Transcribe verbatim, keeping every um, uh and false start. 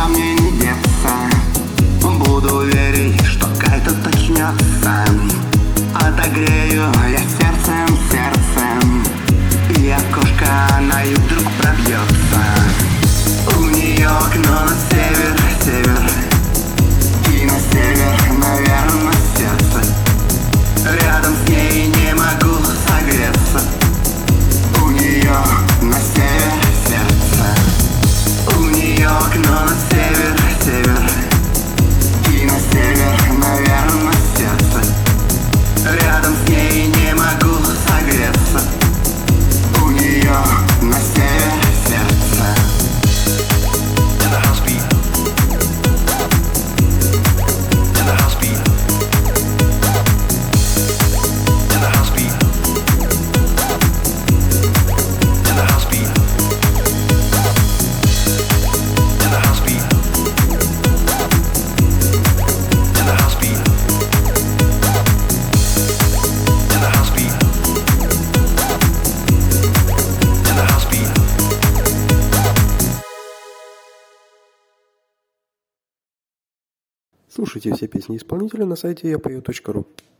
никуда мне не деться. Буду верить, что как-то точнется. Отогрею я сердцем, сердцем, и окошко на юг вдруг пробьется. У нее окно на север, север, и на север, наверное, сердце. Рядом с ней не могу согреться. У нее на север сердце. У нее окно на север, север, и на север, наверное, сердце. Рядом с ней не могу согреться. У нее на север сердце. To the house beat. To the house beat. To the house beat. To the house beat. To the house beat. To the house beat. To the house beat. To the house beat. Слушайте все песни исполнителя на сайте я пою точка ру.